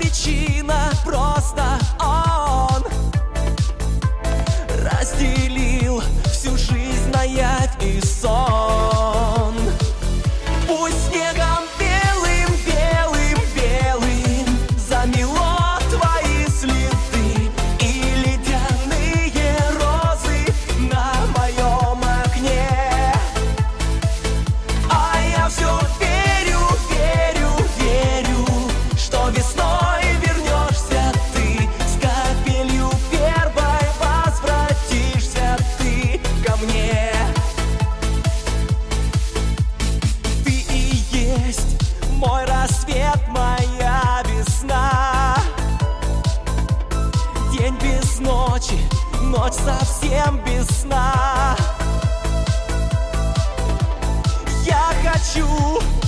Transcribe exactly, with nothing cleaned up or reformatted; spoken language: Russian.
причина, просто он разделил всю жизнь на явь и сон. Пусть снегом белым, белым, белым замело твои следы и ледяные розы на моем окне. А я все верю, верю, верю, что весной вернешься ты, с капелью первой возвратишься ты ко мне. Ты и есть мой рассвет, моя весна. День без ночи, ночь совсем без сна. Я хочу